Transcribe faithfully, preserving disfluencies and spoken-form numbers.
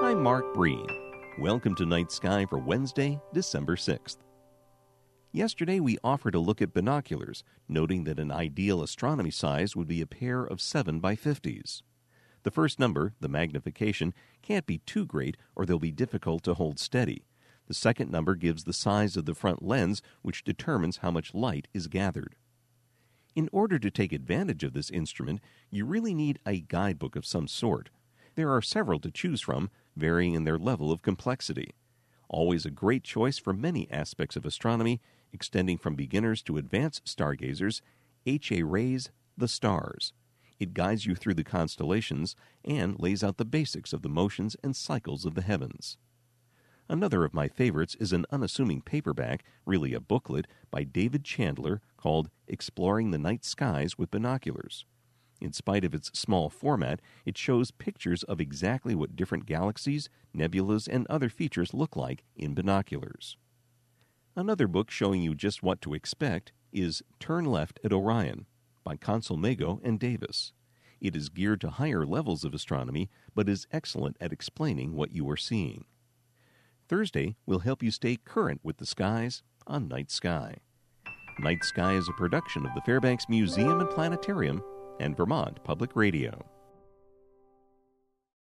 I'm Mark Breen. Welcome to Night Sky for Wednesday, December sixth. Yesterday we offered a look at binoculars, noting that an ideal astronomy size would be a pair of seven by fifties. The first number, the magnification, can't be too great or they'll be difficult to hold steady. The second number gives the size of the front lens, which determines how much light is gathered. In order to take advantage of this instrument, you really need a guidebook of some sort. There are several to choose from, varying in their level of complexity. Always a great choice for many aspects of astronomy, extending from beginners to advanced stargazers, H A. Rey's The Stars. It guides you through the constellations and lays out the basics of the motions and cycles of the heavens. Another of my favorites is an unassuming paperback, really a booklet, by David Chandler called Exploring the Night Skies with Binoculars. In spite of its small format, it shows pictures of exactly what different galaxies, nebulas, and other features look like in binoculars. Another book showing you just what to expect is Turn Left at Orion by Consolmagno and Davis. It is geared to higher levels of astronomy, but is excellent at explaining what you are seeing. Thursday will help you stay current with the skies on Night Sky. Night Sky is a production of the Fairbanks Museum and Planetarium and Vermont Public Radio.